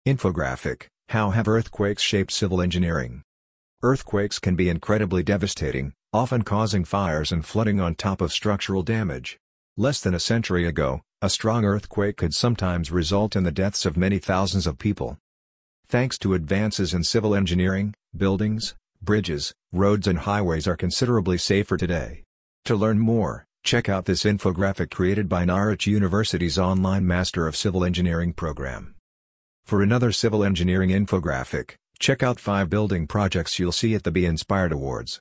Infographic: How have earthquakes shaped civil engineering? Earthquakes can be incredibly devastating, often causing fires and flooding on top of structural damage. Less than a century ago, a strong earthquake could sometimes result in the deaths of many thousands of people. Thanks to advances in civil engineering, buildings, bridges, roads and highways are considerably safer today. To learn more, check out this infographic created by Norwich University's online Master of Civil Engineering program. For another civil engineering infographic, check out 5 building projects you'll see at the Be Inspired Awards.